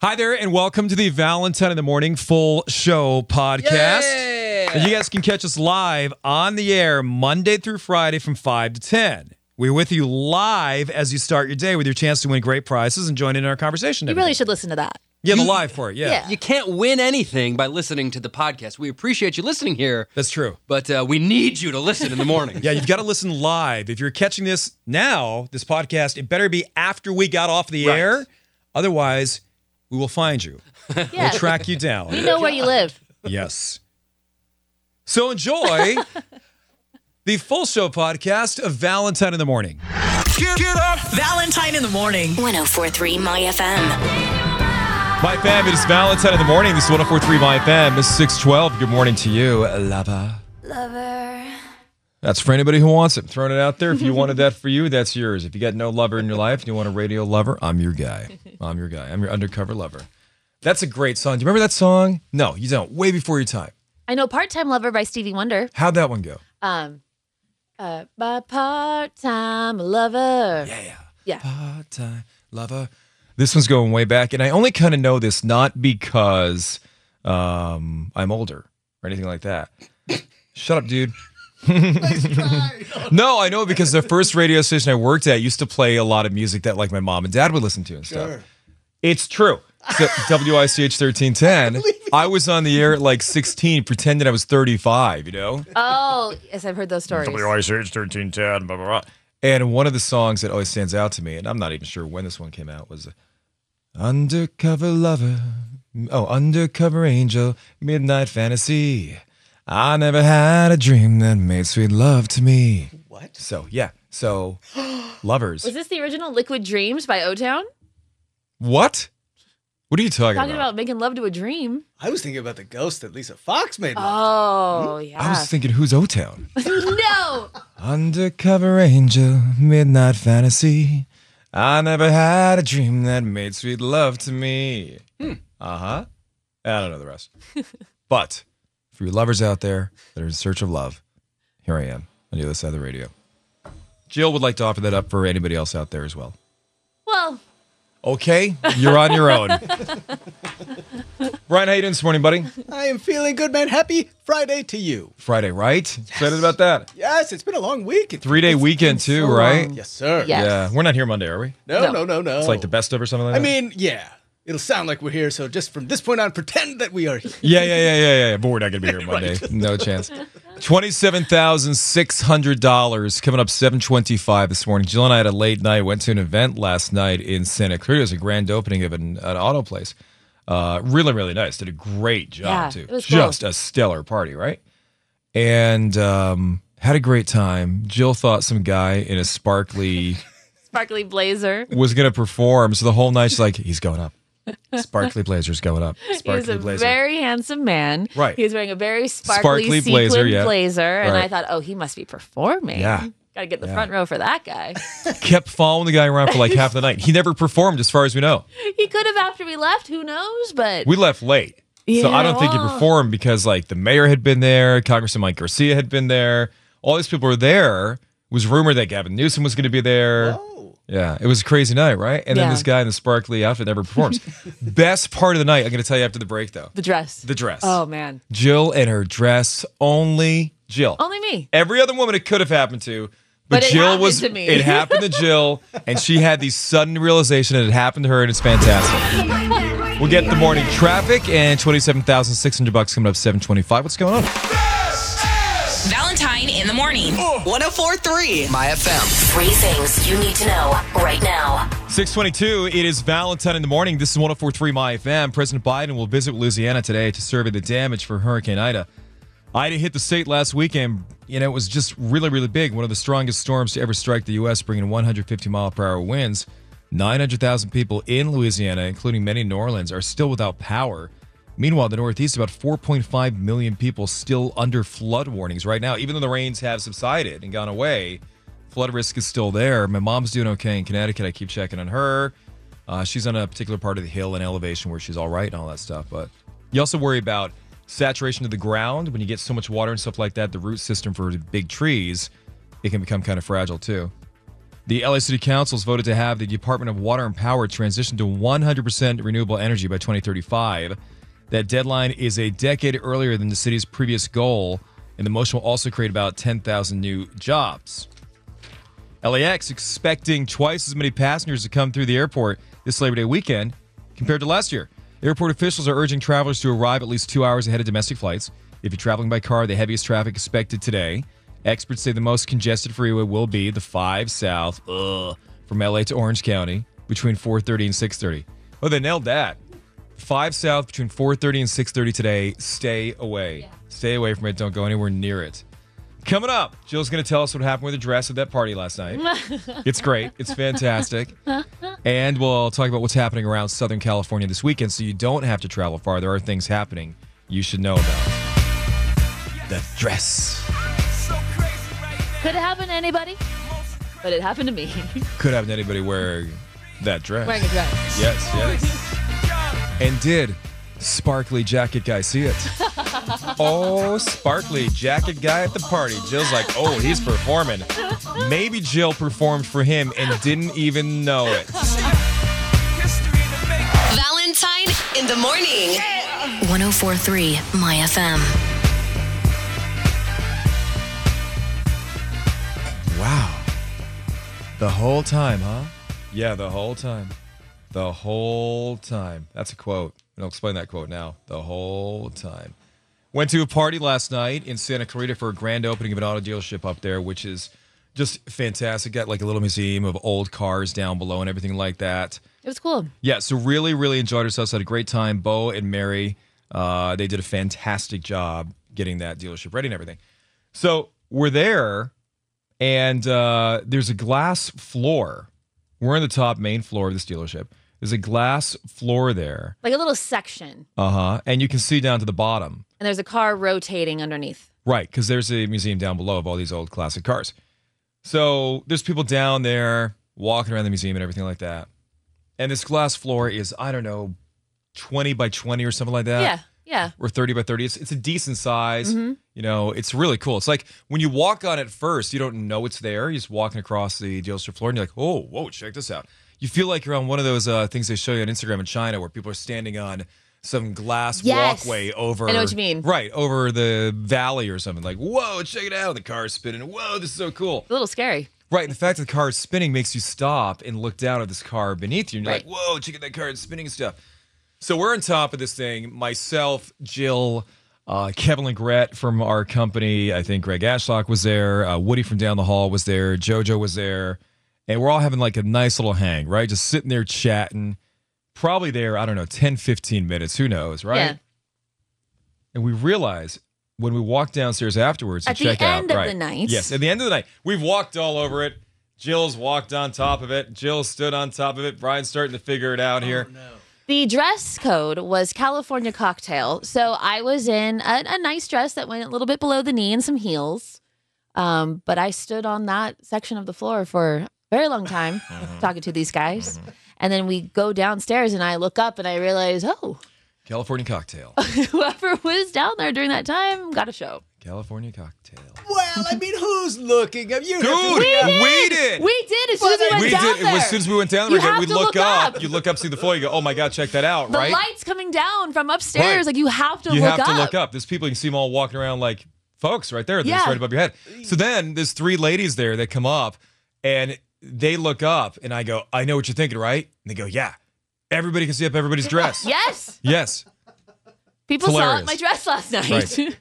Hi there, and welcome to the Valentine in the Morning Full Show podcast. Yay! And you guys can catch us live on the air Monday through Friday from 5 to 10. We're with you live as you start your day with your chance to win great prizes and join in our conversation. You really should listen to that. Yeah, the live for it, yeah. You can't win anything by listening to the podcast. We appreciate you listening here, That's true. but we need you to listen in the morning. Yeah, you've got to listen live. If you're catching this now, this podcast, it better be after we got off the Right. air. Otherwise, we will find you. Yeah. We'll track you down. We know where you live. Yes. So enjoy the Full Show podcast of Valentine in the Morning. Get up! Valentine in the morning. 104.3 My FM. My fam, it is Valentine in the Morning. This is 104.3 My FM. It's 6:12. Good morning to you, lover. Lover. That's for anybody who wants it. I'm throwing it out there. If you wanted that for you, that's yours. If you got no lover in your life and you want a radio lover, I'm your guy. I'm your guy. I'm your undercover lover. That's a great song. Do you remember that song? No, you don't. Way before your time. I know Part-Time Lover by Stevie Wonder. How'd that one go? By part-time lover. Yeah. Part-time lover. This one's going way back, and I only kind of know this not because I'm older or anything like that. Shut up, dude. No, I know it because the first radio station I worked at used to play a lot of music that like my mom and dad would listen to and stuff. It's true. So, WICH 1310. I was on the air at like 16, pretending I was 35, you know? Oh, yes, I've heard those stories. WICH 1310, blah, blah, blah. And one of the songs that always stands out to me, and I'm not even sure when this one came out, was Undercover Lover, Undercover Angel, Midnight Fantasy. I never had a dream that made sweet love to me. What? So, yeah. So, lovers. Was this the original Liquid Dreams by O-Town? What? What are you talking Talking about making love to a dream. I was thinking about the ghost that Lisa Fox made. Oh, I yeah. was thinking, who's O-Town? No! Undercover Angel, Midnight Fantasy. I never had a dream that made sweet love to me. Uh-huh. I don't know the rest. But for you lovers out there that are in search of love, here I am on the other side of the radio. Jill would like to offer that up for anybody else out there as well. Well, Okay, you're on your own. Brian, how you doing this morning, buddy? I am feeling good, man. Happy Friday to you. Friday, right? Excited about that? Yes, it's been a long week. 3-day weekend too, so right? long. Yes, sir. Yes. Yeah, we're not here Monday, are we? No. It's like the best of or something like I that? mean, yeah. It'll sound like we're here, so just from this point on, pretend that we are here. Yeah. But we're not going to be here Monday. No chance. $27,600 coming up 7:25 this morning. Jill and I had a late night. Went to an event last night in Santa Cruz. It was a grand opening of an auto place. Really, really nice. Did a great job, Yeah, too. it was cool. Just a stellar party, right? And had a great time. Jill thought some guy in a sparkly sparkly blazer. was going to perform. So the whole night she's like, he's going up. Sparkly blazer's going up. He was Sparkly a blazer. very handsome man. Right. He was wearing a very sparkly Sparkly sequin blazer, blazer. yeah. And Right. I thought, oh, he must be performing. Yeah. Got to get the Yeah. front row for that guy. Kept following the guy around for like half the night. He never performed as far as we know. He could have after we left. Who knows? But We left late. So I don't think he performed because like the mayor had been there, Congressman Mike Garcia had been there. All these people were there. It was rumored that Gavin Newsom was going to be there. Oh. Yeah, it was a crazy night, right? And then Yeah. this guy in the sparkly outfit never performs. Best part of the night, I'm going to tell you after the break though. the dress. The dress. Oh, man. Jill and her dress, only Jill. Only me. Every other woman it could have happened to, But it Jill happened to me. It happened to Jill, and she had the sudden realization that it happened to her, and it's fantastic. We'll get the morning traffic and $27,600 coming up 7:25. What's going on? Valentine in the morning. 104.3 My FM. 3 things you need to know right now. 6:22. It is Valentine in the morning. This is 104.3 My FM. President Biden will visit Louisiana today to survey the damage for Hurricane Ida. Ida hit the state last weekend. You know, it was just really, really big. One of the strongest storms to ever strike the U.S., bringing 150-mile-per-hour winds. 900,000 people in Louisiana, including many in New Orleans, are still without power. Meanwhile, the Northeast, about 4.5 million people still under flood warnings right now. Even though the rains have subsided and gone away, flood risk is still there. My mom's doing okay in Connecticut. I keep checking on her. She's on a particular part of the hill and elevation where she's all right and all that stuff. But you also worry about saturation of the ground. When you get so much water and stuff like that, the root system for big trees, it can become kind of fragile too. The LA City Council has voted to have the Department of Water and Power transition to 100% renewable energy by 2035. That deadline is a decade earlier than the city's previous goal, and the motion will also create about 10,000 new jobs. LAX expecting twice as many passengers to come through the airport this Labor Day weekend compared to last year. Airport officials are urging travelers to arrive at least 2 hours ahead of domestic flights. If you're traveling by car, the heaviest traffic expected today. Experts say the most congested freeway will be the 5 South from LA to Orange County between 4:30 and 6:30. Oh, they nailed that. 5 South between 4:30 and 6:30 today. Stay away. Yeah. Stay away from it. Don't go anywhere near it. Coming up, Jill's going to tell us what happened with her dress at that party last night. It's great. It's fantastic. And we'll talk about what's happening around Southern California this weekend so you don't have to travel far. There are things happening you should know about. That dress. Could it happen to anybody? But it happened to me. Could happen to anybody wearing that dress. Wearing a dress. Yes. And did Sparkly Jacket Guy see it? Oh, Sparkly Jacket Guy at the party. Jill's like, oh, he's performing. Maybe Jill performed for him and didn't even know it. Valentine in the morning. 1043 My FM. Wow. The whole time, huh? Yeah, the whole time. The whole time. That's a quote. I'll explain that quote now. The whole time. Went to a party last night in Santa Clarita for a grand opening of an auto dealership up there, which is just fantastic. Got like a little museum of old cars down below and everything like that. It was cool. Yeah, so really, really enjoyed ourselves. Had a great time. Bo and Mary, they did a fantastic job getting that dealership ready and everything. So we're there, and there's a glass floor. We're on the top main floor of this dealership. There's a glass floor there. Like a little section. Uh-huh. And you can see down to the bottom. And there's a car rotating underneath. Right, because there's a museum down below of all these old classic cars. So there's people down there walking around the museum and everything like that. And this glass floor is, I don't know, 20 by 20 or something like that. Yeah. Or 30 by 30. It's a decent size. Mm-hmm. You know, it's really cool. It's like when you walk on it first, you don't know it's there. You're just walking across the dealership floor and you're like, oh, whoa, check this out. You feel like you're on one of those things they show you on Instagram in China where people are standing on some glass walkway over. I know what you mean. Right, over the valley or something. Like, whoa, check it out. The car's spinning. Whoa, this is so cool. A little scary. Right, and the fact that the car is spinning makes you stop and look down at this car beneath you. And you're right. like, whoa, check out that car. It's spinning and stuff. So we're on top of this thing. Myself, Jill, Kevin Legrette from our company. I think Greg Ashlock was there. Woody from down the hall was there. JoJo was there. And we're all having like a nice little hang, right? Just sitting there chatting. Probably there, I don't know, 10, 15 minutes. Who knows, right? Yeah. And we realize when we walk downstairs afterwards to at check the out. end of the night. Yes, at the end of the night. We've walked all over it. Jill's walked on top of it. Jill stood on top of it. Brian's starting to figure it out here. No. The dress code was California cocktail. So I was in a nice dress that went a little bit below the knee and some heels. But I stood on that section of the floor for a very long time talking to these guys. And then we go downstairs and I look up and I realize, oh. California cocktail. Whoever was down there during that time got a show. California cocktail. Well, I mean, who's looking? You Dude, we did. We did as soon as we went down there. As soon as we went down You there, have we'd to look look up. up. You look up, see the floor. You go, oh my God, check that out, The right? lights coming down from upstairs. Right. Like you have to you look have up. to look up. There's people, you can see them all walking around like folks right there. They're Yeah. just right above your head. So then there's 3 ladies there that come up and they look up and I go, I know what you're thinking, right? And they go, yeah. Everybody can see up everybody's dress. Yes. Yes. People saw Hilarious. it my dress last night. Right.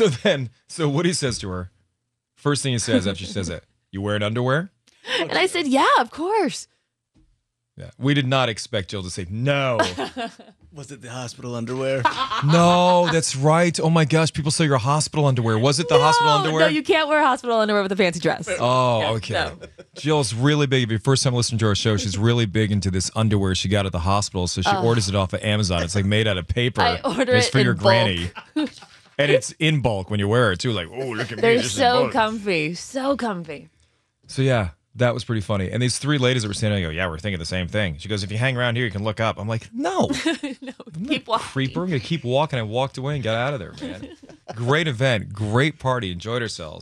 So Woody says to her, first thing he says after she says it, you wearing underwear? And I said, yeah, of course. Yeah. We did not expect Jill to say no. Was it the hospital underwear? No, that's right. Oh my gosh, people say your hospital underwear. Was it the hospital underwear? No, you can't wear hospital underwear with a fancy dress. Oh, okay. no. Jill's really big. If you're first time listening to our show, she's really big into this underwear she got at the hospital. So she orders it off of Amazon. It's like made out of paper. I order It's it for in your bulk. granny. And it's in bulk when you wear it too. Like, oh, look at me. They're this is so bulk. comfy. So comfy. So yeah, that was pretty funny. And these 3 ladies that were standing there, go, yeah, we're thinking the same thing. She goes, if you hang around here, you can look up. I'm like, no. No, keep walking. Creeper. I'm going to keep walking. I walked away and got out of there, man. Great event. Great party. Enjoyed ourselves.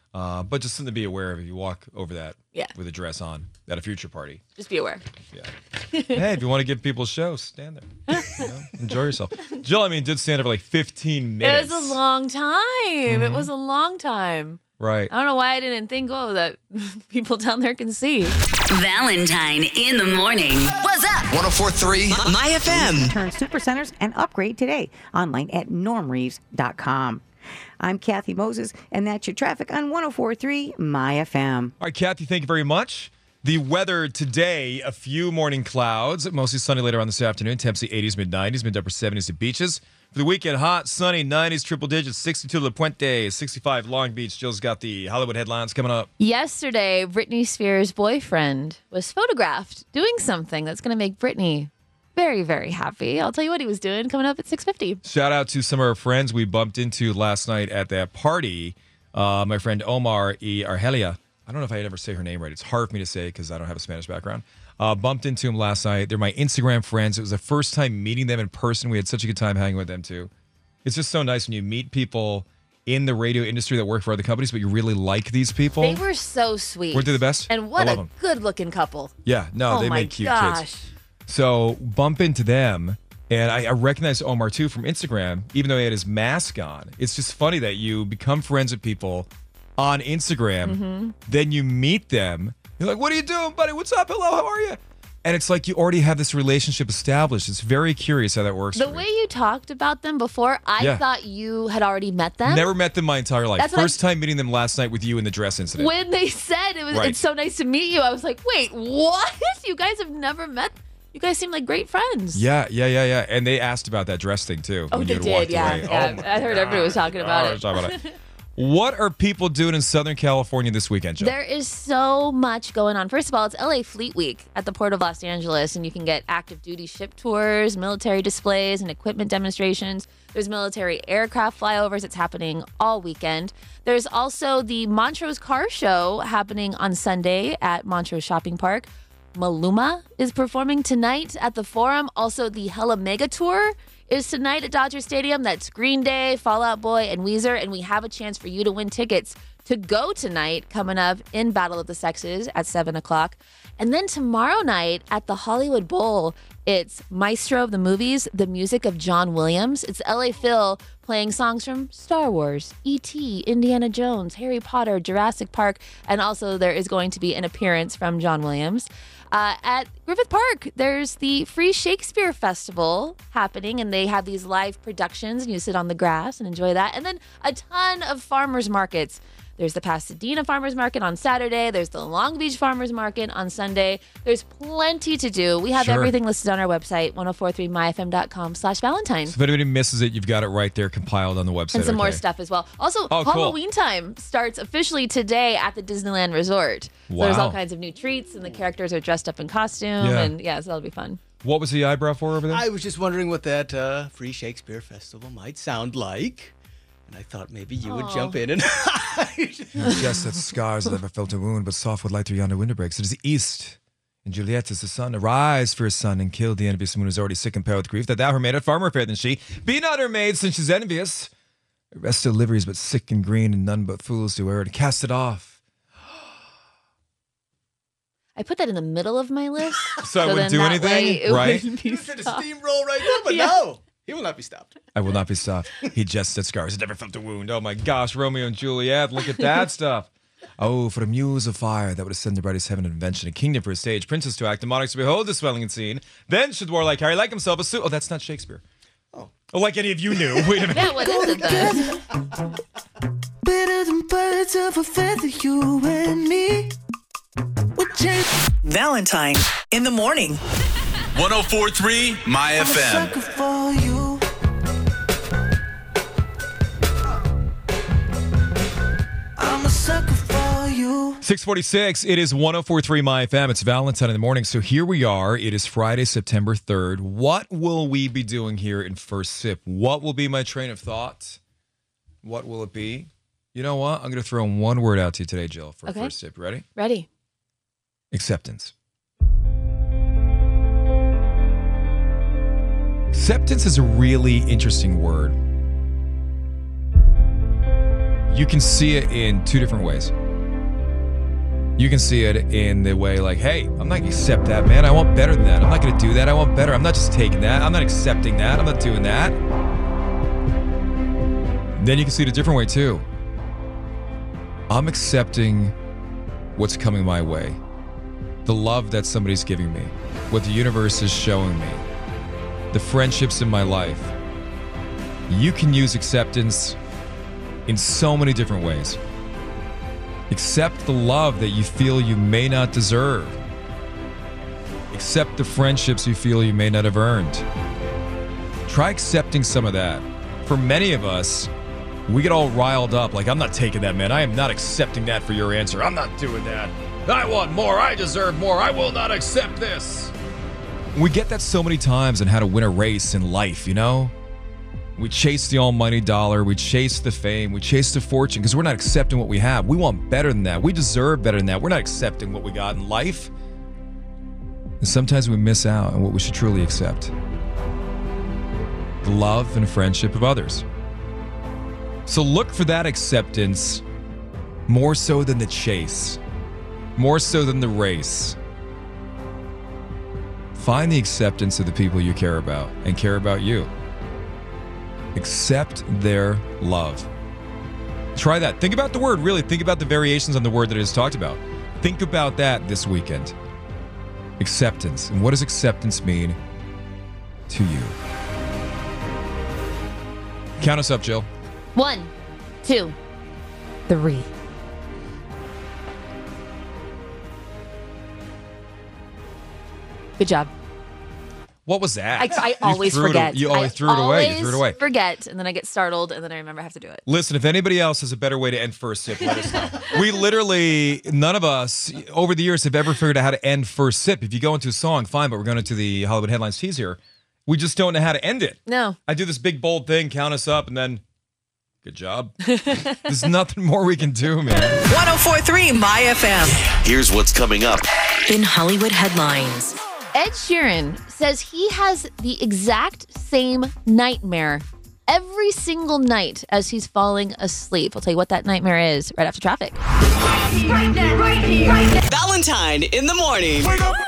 But just something to be aware of if you walk over that Yeah. with a dress on at a future party. Just be aware. Yeah. Hey, if you want to give people a show, stand there. Enjoy yourself. Jill, did stand there for like 15 minutes. It was a long time. It was a long time. Right. I don't know why I didn't think, that people down there can see. Valentine in the morning. What's up? 104.3 My FM. Turn Supercenters and upgrade today online at normreeves.com. I'm Kathy Moses, and that's your traffic on 104.3 My FM. All right, Kathy, thank you very much. The weather today, a few morning clouds, mostly sunny later on this afternoon. Temps the 80s, mid-90s, mid-upper 70s at beaches. For the weekend, hot, sunny, 90s, triple digits, 62 La Puente, 65 Long Beach. Jill's got the Hollywood headlines coming up. Yesterday, Britney Spears' boyfriend was photographed doing something that's going to make Britney very, very happy. I'll tell you what he was doing coming up at 6:50. Shout out to some of our friends we bumped into last night at that party. My friend Omar y Argelia. I don't know if I ever say her name right. It's hard for me to say because I don't have a Spanish background. Bumped into him last night. They're my Instagram friends. It was the first time meeting them in person. We had such a good time hanging with them, too. It's just so nice when you meet people in the radio industry that work for other companies, but you really like these people. They were so sweet. Weren't they the best? And what I love a them. good-looking couple. Yeah, no, Oh they my make cute gosh. kids. So bump into them, and I recognize Omar, too, from Instagram, even though he had his mask on. It's just funny that you become friends with people on Instagram, then you meet them. You're like, what are you doing, buddy? What's up? Hello, how are you? And it's like you already have this relationship established. It's very curious how that works. The for way me. you talked about them before, I Yeah. thought you had already met them. Never met them my entire life. That's what First time meeting them last night with you in the dress incident. When they said Right. it's so nice to meet you, I was like, wait, what? You guys have never met? You guys seem like great friends. Yeah. And they asked about that dress thing, too. Oh, when they you had did, walked yeah. away. Yeah. Oh, my I heard everybody was talking about God. it. Talk about it. What are people doing in Southern California this weekend, Jill? There is so much going on. First of all, it's LA Fleet Week at the Port of Los Angeles, and you can get active duty ship tours, military displays, and equipment demonstrations. There's military aircraft flyovers. It's happening all weekend. There's also the Montrose Car Show happening on Sunday at Montrose Shopping Park. Maluma is performing tonight at the Forum. Also, the Hella Mega Tour is tonight at Dodger Stadium. That's Green Day, Fall Out Boy, and Weezer. And we have a chance for you to win tickets to go tonight coming up in Battle of the Sexes at 7 o'clock. And then tomorrow night at the Hollywood Bowl, it's Maestro of the Movies, the music of John Williams. It's LA Phil playing songs from Star Wars, E.T., Indiana Jones, Harry Potter, Jurassic Park, and also there is going to be an appearance from John Williams. At Griffith Park, there's the Free Shakespeare Festival happening, and they have these live productions, and you sit on the grass and enjoy that. And then a ton of farmers markets. There's the Pasadena Farmers Market on Saturday. There's the Long Beach Farmers Market on Sunday. There's plenty to do. We have Sure. everything listed on our website, 1043myfm.com/Valentine. So if anybody misses it, you've got it right there compiled on the website. And some more okay? stuff as well. Also, Oh, cool. Halloween time starts officially today at the Disneyland Resort. So there's all Wow. kinds of new treats, and the characters are dressed up in costume. Yeah. And yeah, so that'll be fun. What was the eyebrow for over there? I was just wondering what that Free Shakespeare Festival might sound like. And I thought maybe you would jump in and Just that scars that never felt a wound, but soft with light through yonder window breaks. It is the east, and Juliet is the sun. Arise for his son, and kill the envious moon who is already sick and pale with grief, that thou her maid art far more fair than she. Be not her maid, since she's envious. The rest still liveries, but sick and green, and none but fools do wear it. Cast it off. I put that in the middle of my list. So I wouldn't then do that anything, way it right? wouldn't be you should have stopped. steamroll right there, but Yeah. no, he will not be stopped. I will not be stopped. He jests at scars. It never felt a wound. Oh my gosh, Romeo and Juliet. Look at that stuff. Oh, for a muse of fire that would ascend the brightest heaven and invention, a kingdom for a stage, princes to act, and monarchs to behold the swelling and scene. Then should warlike Harry like himself a suit. Oh, that's not Shakespeare. Oh, like any of you knew. Wait a minute. Yeah, what is it then? Better than birds of a feather, you and me. Valentine in the morning. 104.3 My FM. Sucker for you. I'm a sucker for you. 646, it is 104.3 My FM. It's Valentine in the morning. So here we are. It is Friday, September 3rd. What will we be doing here in First Sip? What will be my train of thought? What will it be? You know what? I'm going to throw one word out to you today, Jill, for Okay. First Sip. Ready? Ready. Acceptance. Acceptance is a really interesting word. you can see it in two different ways. You can see it in the way like, hey, I'm not going to accept that, man. I want better than that. I'm not going to do that. I want better. I'm not just taking that. I'm not accepting that. I'm not doing that. Then you can see it a different way too. I'm accepting what's coming my way. The love that somebody's giving me. What the universe is showing me. The friendships in my life. You can use acceptance in so many different ways. Accept the love that you feel you may not deserve. Accept the friendships you feel you may not have earned. Try accepting some of that. For many of us, we get all riled up like, I'm not taking that, man. I am not accepting that for your answer. I'm not doing that. I want more. I deserve more. I will not accept this. We get that so many times on how to win a race in life, you know? We chase the almighty dollar. We chase the fame. We chase the fortune because we're not accepting what we have. We want better than that. We deserve better than that. We're not accepting what we got in life. And sometimes we miss out on what we should truly accept. The love and friendship of others. So look for that acceptance more so than the chase. More so than the race. Find the acceptance of the people you care about and care about you. Accept their love. Try that. Think about the word, really. Think about the variations on the word that it is talked about. Think about that this weekend. Acceptance. And what does acceptance mean to you? Count us up, Jill. 1, 2, 3. Good job. What was that? I always forget. You always threw it away. You threw it away. Forget, and then I get startled, and then I remember I have to do it. Listen, if anybody else has a better way to end first sip, let us know. We literally, none of us over the years have ever figured out how to end first sip. If you go into a song, fine, but we're going into the Hollywood Headlines tease here. We just don't know how to end it. No. I do this big bold thing, count us up, and then good job. There's nothing more we can do, man. 104.3 My FM. Here's what's coming up in Hollywood Headlines. Ed Sheeran says he has the exact same nightmare every single night as he's falling asleep. I'll tell you what that nightmare is right after traffic. Valentine in the morning.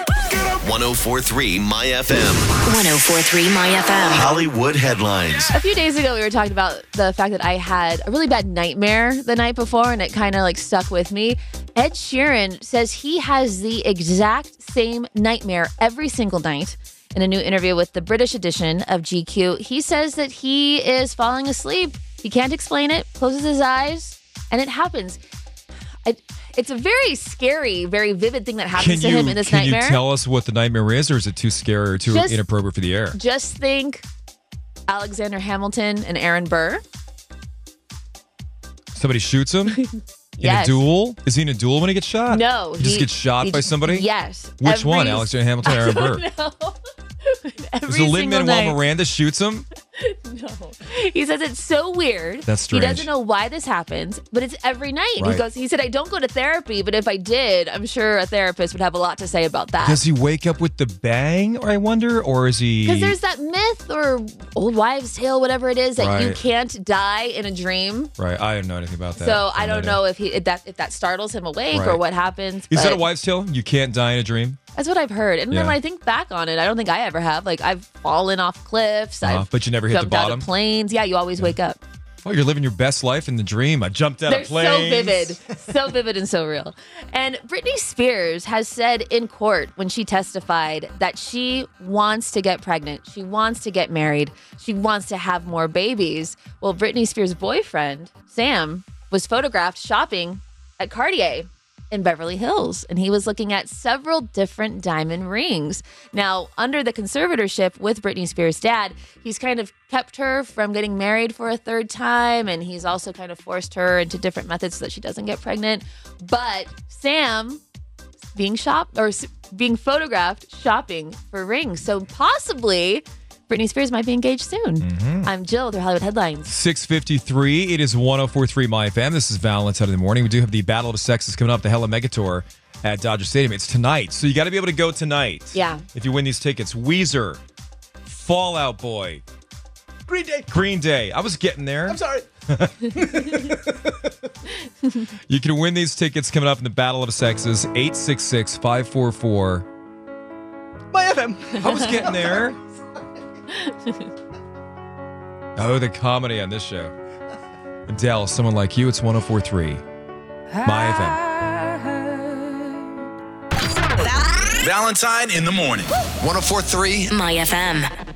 104.3 My FM. 104.3 My FM. Hollywood Headlines. A few days ago, we were talking about the fact that I had a really bad nightmare the night before, and it kind of like stuck with me. Ed Sheeran says he has the exact same nightmare every single night. In a new interview with the British edition of GQ, he says that he is falling asleep. He can't explain it, closes his eyes, and it happens. It's a very scary, very vivid thing that happens to him in this nightmare. Can you tell us what the nightmare is, or is it too scary or too inappropriate for the air? Just think Alexander Hamilton and Aaron Burr. Somebody shoots him? Yes. In a duel? Is he in a duel when he gets shot? No. He just gets shot by somebody? Yes. Which one? Alexander Hamilton or Aaron Burr? No. Is it Lin-Manuel Miranda shoots him? No. He says it's so weird. That's strange. He doesn't know why this happens, but it's every night. Right. He said, I don't go to therapy, but if I did, I'm sure a therapist would have a lot to say about that. Does he wake up with the bang, or I wonder, or is he... Because there's that myth or old wives' tale, whatever it is, that you can't die in a dream. Right. I don't know anything about that. So I don't know if that startles him awake or what happens. Is that a wives' tale? You can't die in a dream? That's what I've heard. And then when I think back on it, I don't think I ever have. Like, I've fallen off cliffs. But you never hit the jumped out bottom? of planes. Yeah, you always wake up. Oh, you're living your best life in the dream. I jumped out of planes. So vivid and so real. And Britney Spears has said in court when she testified that she wants to get pregnant. She wants to get married. She wants to have more babies. Well, Britney Spears' boyfriend, Sam, was photographed shopping at Cartier in Beverly Hills, and he was looking at several different diamond rings. Now, under the conservatorship with Britney Spears' dad, he's kind of kept her from getting married for a third time, and he's also kind of forced her into different methods so that she doesn't get pregnant. But Sam being photographed shopping for rings. So possibly Britney Spears might be engaged soon. Mm-hmm. I'm Jill with your Hollywood Headlines. 6:53. It is 104.3 My FM. This is Valentine in the morning. We do have the Battle of the Sexes coming up, the Hella Mega Tour at Dodger Stadium. It's tonight, so you got to be able to go tonight. Yeah. If you win these tickets. Weezer, Fall Out Boy, Green Day. I was getting there. I'm sorry. You can win these tickets coming up in the Battle of the Sexes. 866-544. My FM. I was getting there. Oh, the comedy on this show. Adele, Someone Like You. It's 104.3 My FM. Valentine in the morning. 104.3 My FM.